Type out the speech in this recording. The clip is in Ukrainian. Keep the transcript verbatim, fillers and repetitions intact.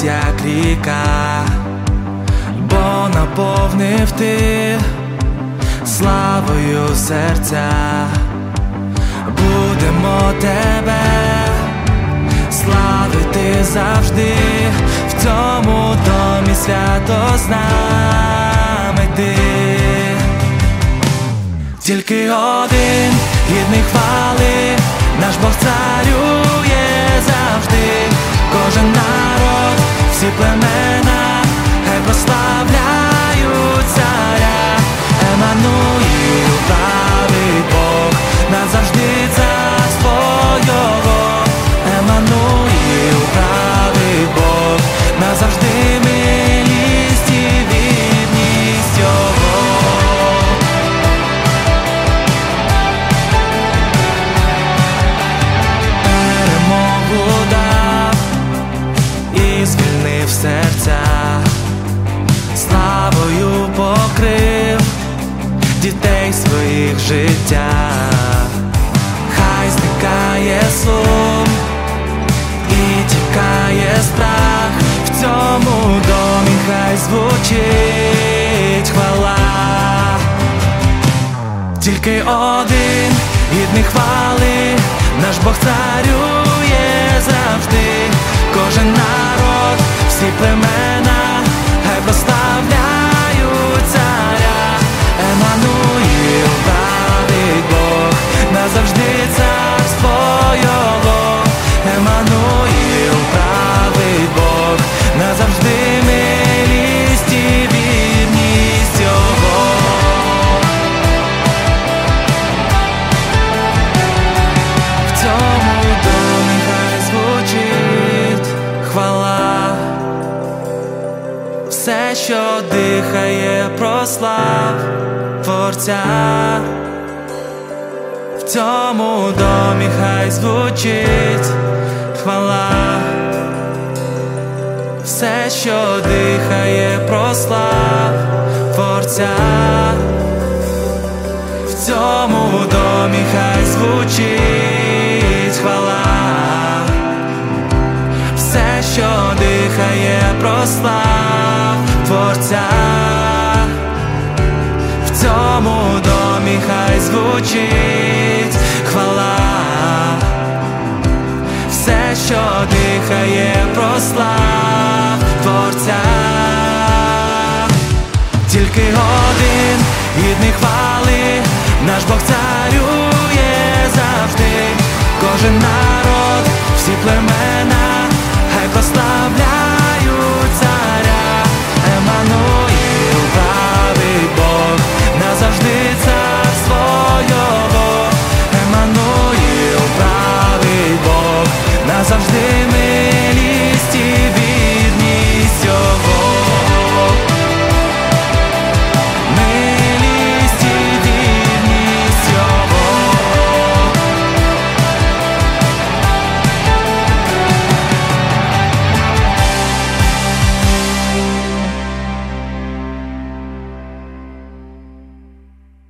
як ріка, бо наповнив ти славою серця. Будемо тебе славити завжди, в цьому домі свято з нами ти. Тільки один гідний хвали, наш Бог царює завжди. Кожен народ, всі племена, хай прославляють царя. Еммануїл, правий Бог, назавжди царство Його. Еммануїл, правий Бог, назавжди милість і вірність Його. Перемогу дав і звільнив серця, славою покрив дітей своїх життя. Хай зникає сум і тікає страх, в цьому домі хай звучить хвала. Тільки один гідний хвали, наш Бог царює завжди. Кожен народ, всі племена, хай прославляють царя. Еммануїл, правий Бог, назавжди царство Його. Еммануїл, правий Бог, назавжди милість і вірність Його. В цьому домі хай звучить хвала. Все, що дихає, прослав Творця. В цьому домі хай звучить хвала. Все, що дихає, прослав Творця. В цьому домі хай звучить хвала. Все, що дихає, прослав Творця. В цьому домі хай звучить хвала. Все, що дихає, прослав Творця. Тільки один гідний хвали, наш Бог царює завжди. Кожен народ, всі племена,